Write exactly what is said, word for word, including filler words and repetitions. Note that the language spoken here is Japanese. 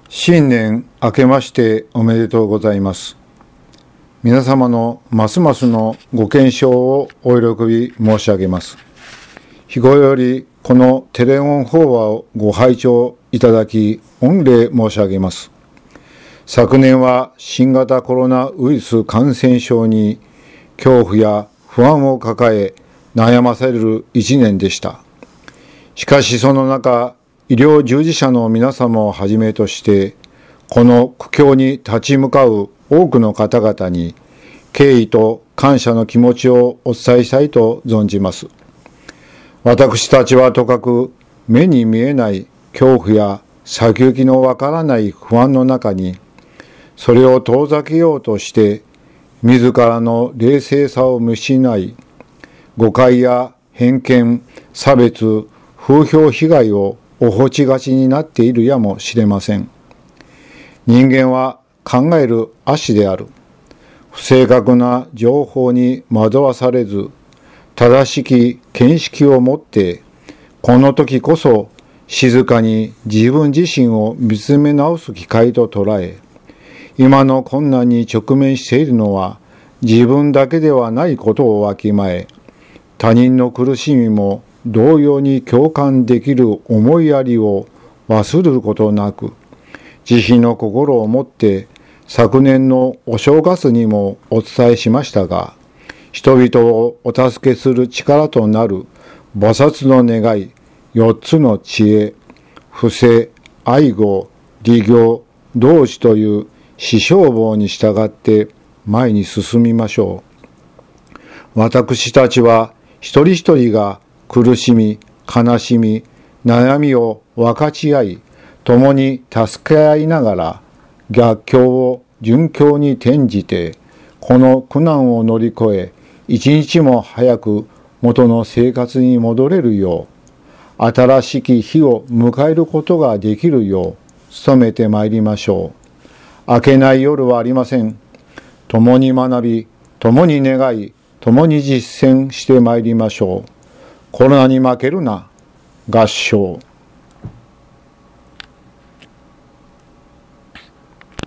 新年明けましておめでとうございます。皆様のますますのご健勝をお喜び申し上げます。日頃よりこのテレフォン法話をご拝聴いただき御礼申し上げます。昨年は新型コロナウイルス感染症に恐怖や不安を抱え悩まされる一年でした。しかしその中、医療従事者の皆様をはじめとして、この苦境に立ち向かう多くの方々に、敬意と感謝の気持ちをお伝えしたいと存じます。私たちはとかく目に見えない恐怖や先行きのわからない不安の中に、それを遠ざけようとして、自らの冷静さを見失い、誤解や偏見、差別、風評被害をお放ちがちになっているやもしれません。人間は考える葦である。不正確な情報に惑わされず、正しき見識を持って、この時こそ静かに自分自身を見つめ直す機会と捉え、今の困難に直面しているのは自分だけではないことをわきまえ、他人の苦しみも同様に共感できる思いやりを忘れることなく、慈悲の心を持って昨年のお正月にもお伝えしましたが、人々をお助けする力となる菩薩の願い、四つの知恵、不正、愛護、利行、同志という四正法に従って前に進みましょう。私たちは一人一人が苦しみ、悲しみ、悩みを分かち合い、共に助け合いながら、逆境を順境に転じて、この苦難を乗り越え、一日も早く元の生活に戻れるよう、新しき日を迎えることができるよう、努めてまいりましょう。明けない夜はありません。共に学び、共に願い、共に実践してまいりましょう。コロナに負けるな、合唱。